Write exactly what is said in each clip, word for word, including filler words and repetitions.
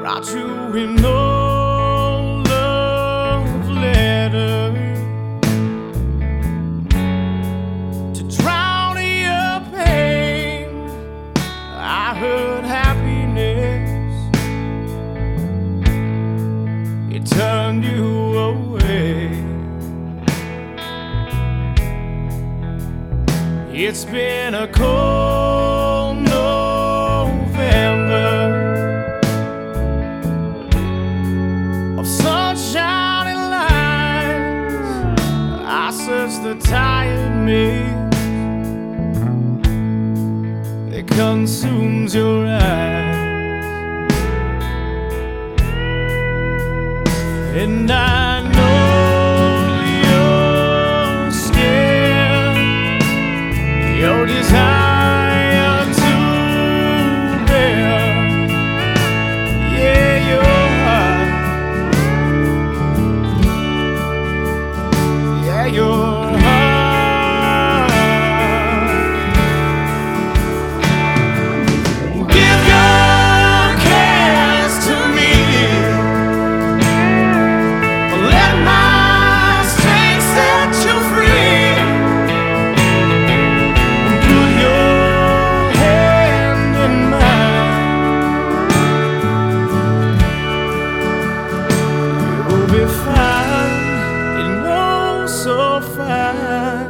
wrote you in no love letter to drown your pain. I heard happiness, it turned you away. It's been a cold November of sunshine and lines. I search the tired maze that consumes your eyes, and I know you're scared. Your desire to bear, yeah, your heart, yeah, your heart. Give your cares to me. Let my strength set you free. So fine.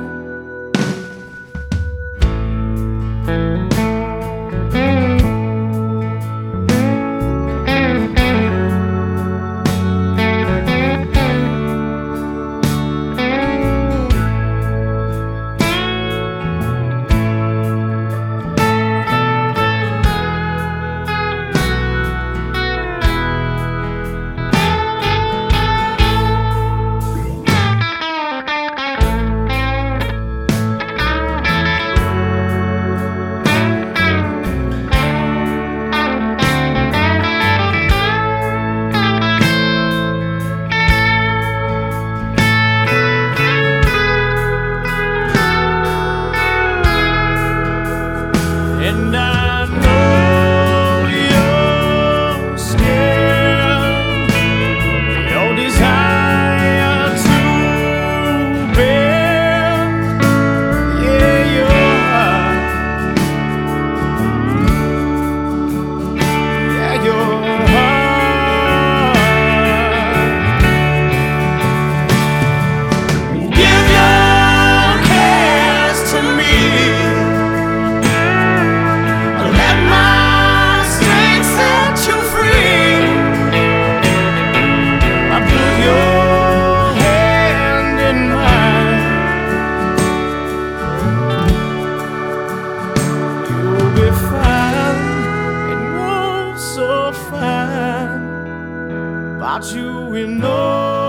And I know you're scared. Your desire to bear, yeah, your heart, yeah, your heart. Give your cares to me. So fine, about you in no